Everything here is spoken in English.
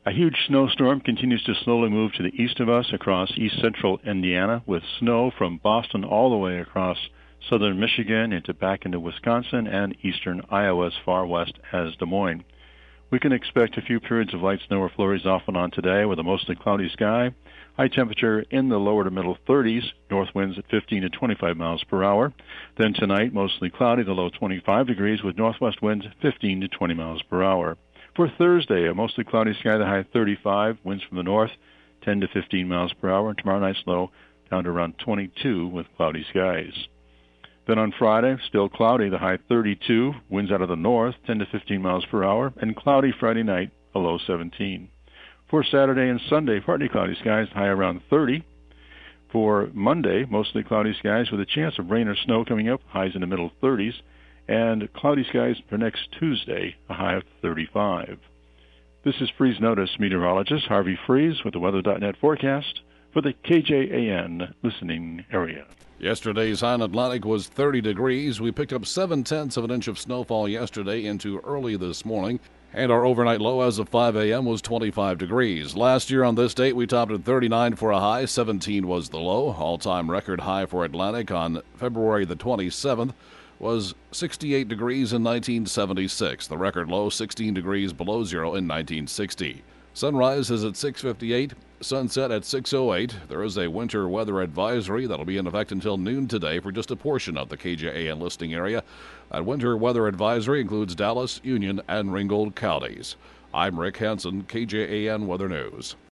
A huge snowstorm continues to slowly move to the east of us across east-central Indiana, with snow from Boston all the way across southern Michigan back into Wisconsin and eastern Iowa as far west as Des Moines. We can expect a few periods of light snow or flurries off and on today with a mostly cloudy sky. High temperature in the lower to middle 30s, north winds at 15 to 25 miles per hour. Then tonight, mostly cloudy, the low 25 degrees with northwest winds 15 to 20 miles per hour. For Thursday, a mostly cloudy sky, the high 35, winds from the north 10 to 15 miles per hour. And tomorrow night's low down to around 22 with cloudy skies. Then on Friday, still cloudy, the high 32, winds out of the north 10 to 15 miles per hour, and cloudy Friday night, a low 17. For Saturday and Sunday, partly cloudy skies, high around 30. For Monday, mostly cloudy skies with a chance of rain or snow coming up, highs in the middle 30s, and cloudy skies for next Tuesday, a high of 35. This is Freeze Notice meteorologist Harvey Freeze with the Weather.net forecast for the KJAN listening area. Yesterday's high in Atlantic was 30 degrees. We picked up 7/10 of an inch of snowfall yesterday into early this morning, and our overnight low as of 5 a.m. was 25 degrees. Last year on this date, we topped at 39 for a high, 17 was the low. All-time record high for Atlantic on February the 27th was 68 degrees in 1976. The record low, 16 degrees below zero in 1960. Sunrise is at 6:58, sunset at 6:08. There is a winter weather advisory that'll be in effect until noon today for just a portion of the KJAN listing area. That winter weather advisory includes Dallas, Union, and Ringgold counties. I'm Rick Hansen, KJAN Weather News.